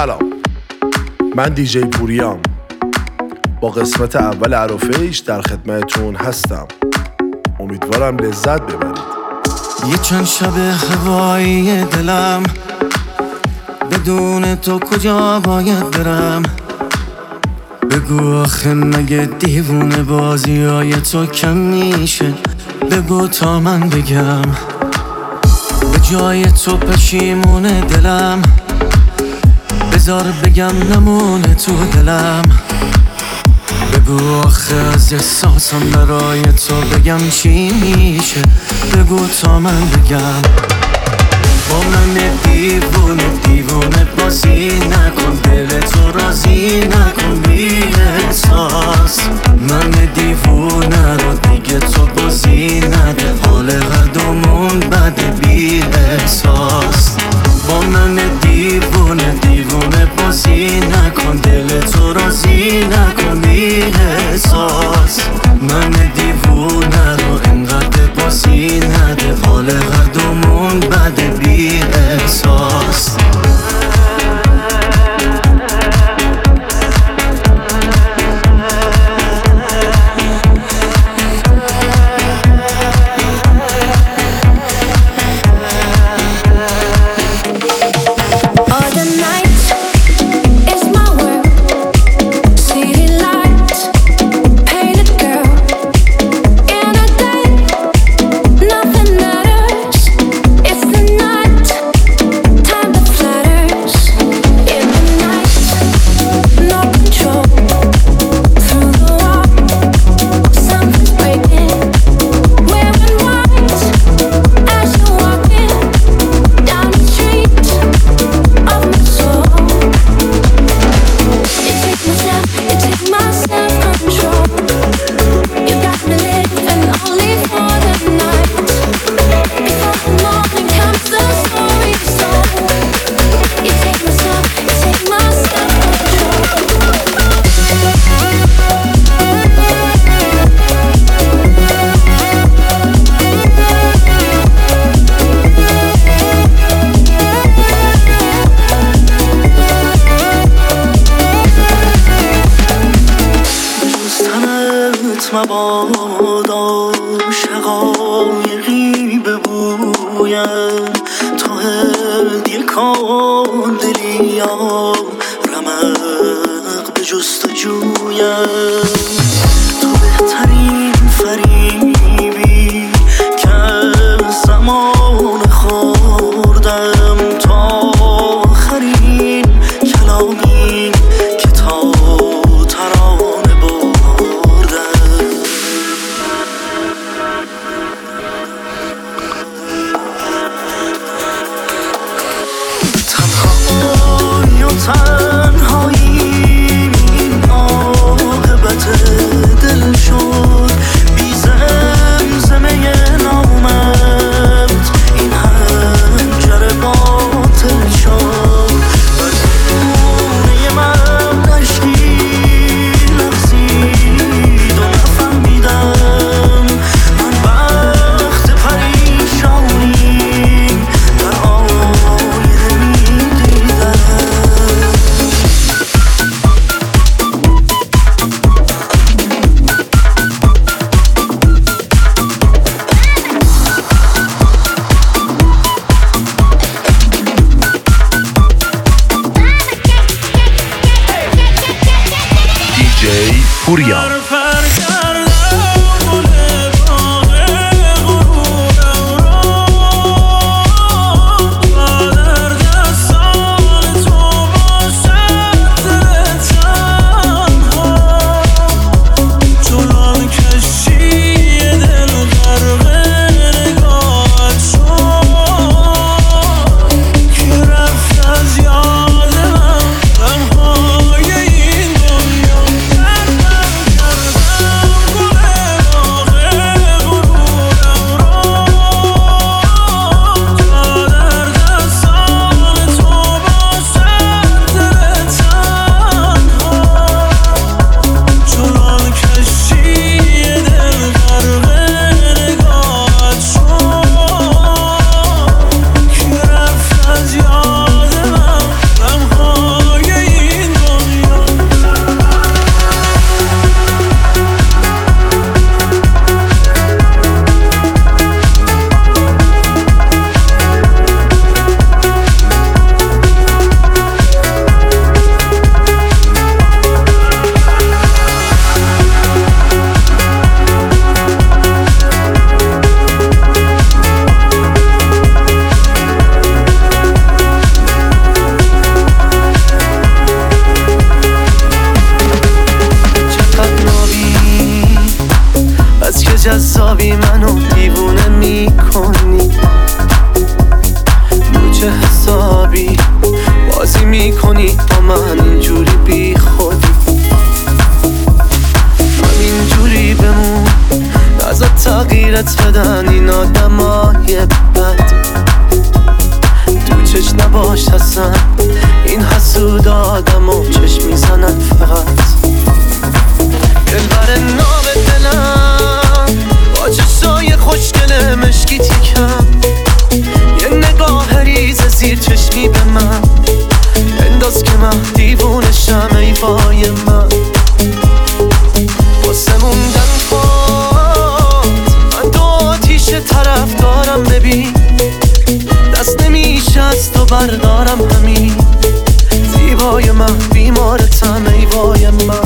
سلام، من دیجی پوریام با قسمت اول عرفیش در خدمتتون هستم. امیدوارم لذت ببرید. یه چند شب هوایی دلم، بدون تو کجا باید برم؟ بگو آخه مگه دیوونه بازی های تو کم میشه؟ بگو تا من بگم. به جای تو پشیمونه دلم، بذار بگم نمونه تو دلم. بگو آخه از احساسم برای تو بگم چی میشه؟ بگو تا من بگم. با من دیوونه دیوونه بازی نکن، دل تو راضی نکن بی احساس. من دیوونه رو دیگه تو بازی نده، حال هر دومون بده بی احساس. با من دیوونه دیوونه بازی نکن، دل تو راضی نکن بی احساس. من دیوونه رو انقدر بازی نده، حال هر دومون بده بی احساس. مبادا شقایقی ببویم، تو دل کن دلیا رمق به جستجویم. تو بهترین فریبی که زمان خوردم، تا آخرین کلامی که تا ترانه بردم. تنهایی و تنهایی این عاقبت دل شد، بی زمزمه نامت این حنجره باطل شد. بر خونه من اشکی لغزید و نفهمیدم من وقت پریشانی در آینه میدیدم. دیجی پوریام. شدن این آدمای بد. تو چشم نباش هستن این حسود آدمو چشم میزنن فقط. دلبر نام دلم با چشای خوشگل مشکی تیکم، یه نگاه ریز زیر چشمی به من انداز که من دیوونشم. ای وای من واسه موندن خود من دو آتیش طرف دارم. ببین دست نمیشه از تو بردارم همین. زیبای من بیمارتم ای وای من.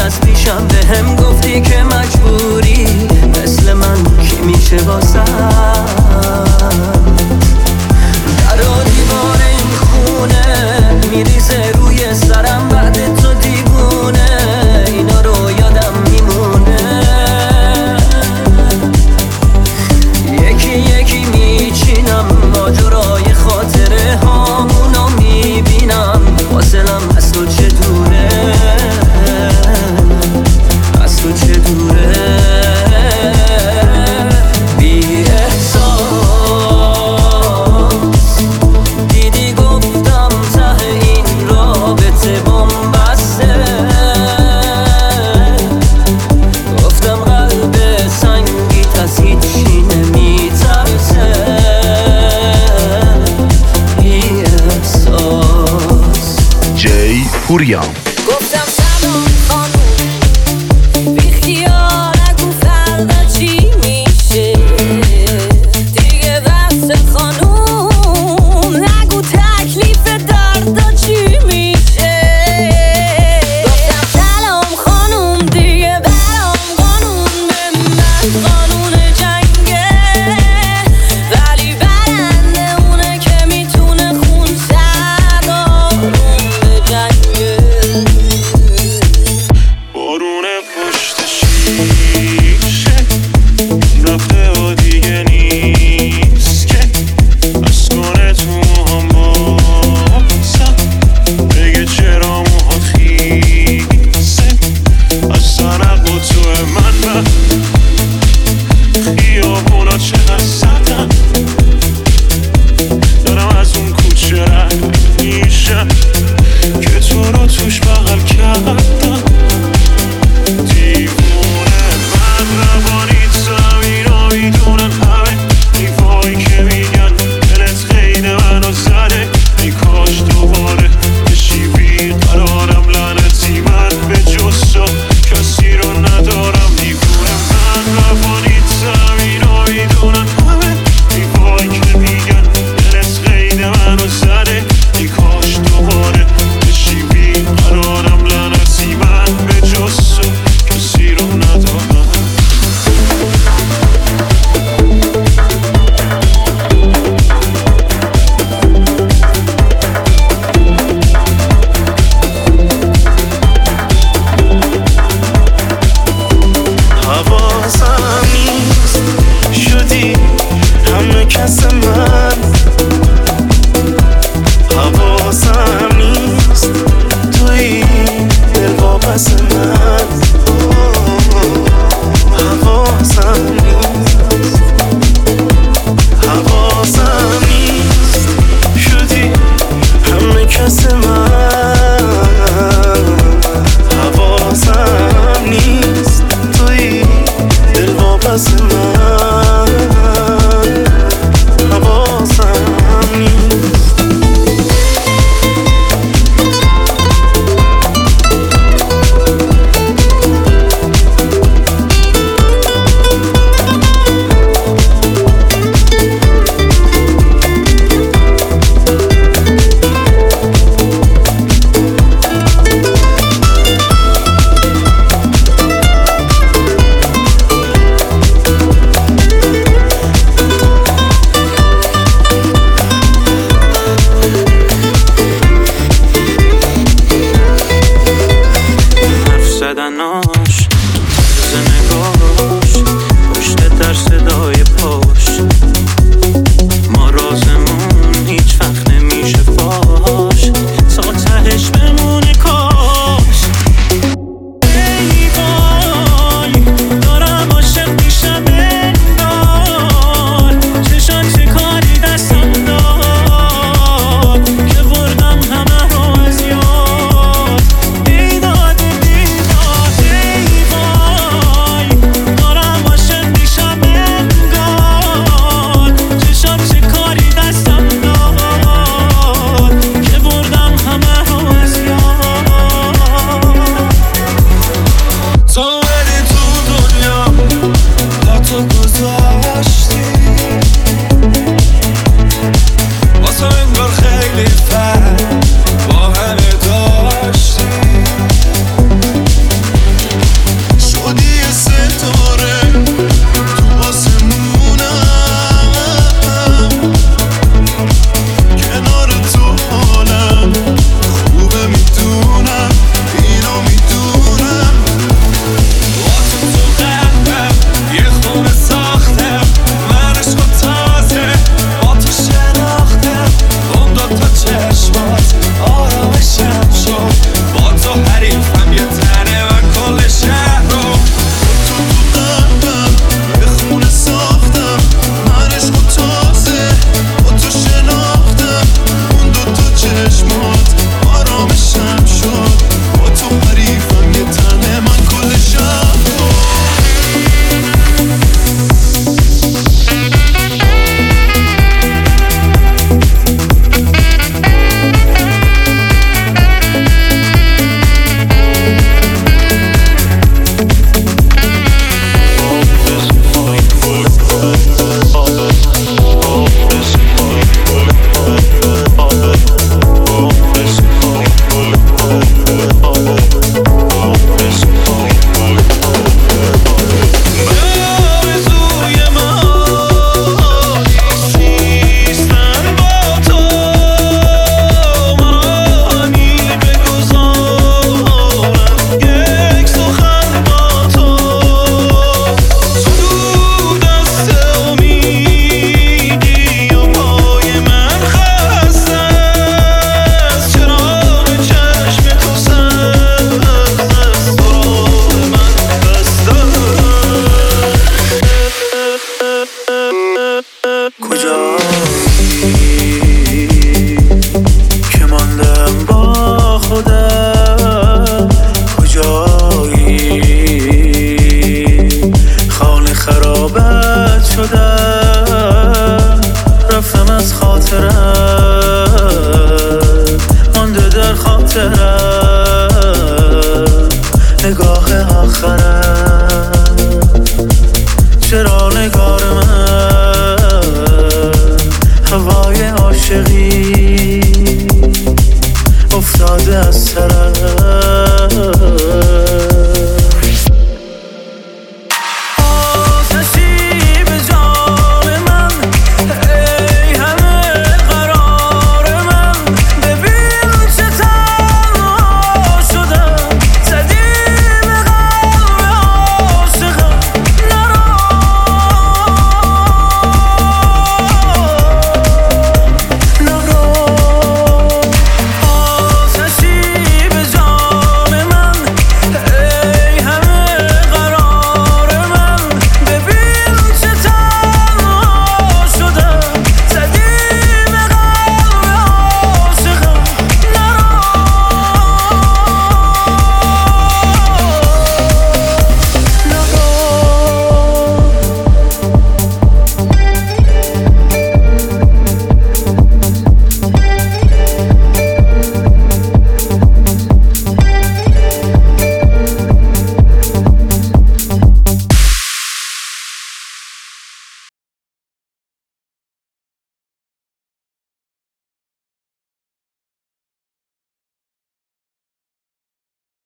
از پیشم به هم گفتی که مجبوری مثل من کی میشه واسه در و دیوار این خونه میریزه روی سرم بعد تو دیوونه اینا رو یادم میمونه یکی یکی میچینم ماجرای خاطره هامونو میبینم فاصلم از تو چه دوره از تو چه دوره بی احساس دیدی گفتم ته این رابطه بمبسته گفتم قلب سنگیت از هیچی نمیترسه بی احساس جی پوریام گفتم سلام خانوم بی خیال نگو فردا چی میشه دیگه بس خانوم نگو تکلیف دردا چی میشه گفتم سلام خانوم دیگه برام قانون به من قانون جنگه ولی برنده اونه که میتونه خون سر آروم به جنگه بارون پشت شیشه رفته و دیگه نیست که از کنه تو موهام باسم بگه چرا موها خیسه از سرق و تو من خیابونا چقدر سردن دارم از اون کوچه رد میشم که تو رو توش بغل کردم دیوونه من روانی زمین میدونن همه دیوایی که میگن دلت قید منو زده ای کاش دوباره بشی بیقرارم لعنتی من به جز تو کسی رو ندارم دیوونه من روانی زمین میدونن همه دیوایی که میگن دلت قید منو زده ای کاش دوباره بشی بیقرارم لعنتی من به جز تو کسی رو ندارم حواسم نیست شدی همه کس من حواسم نیست توی دل واپس من حواسم نیست حواسم نیست شدی همه کس من حواسم نیست توی دل واپس من حواسم نیست حرف زدناش روز نگاش پشت در صدای پاش ما رازمون هیچ وقت نمیشه فاش تا تهش بمونه کاش ای وای دارم عاشق میشم انگار چشان چه کاری دستم داد که بردم همه رو از یاد ای داد بیداد ای وای دارم عاشق میشم انگار آخره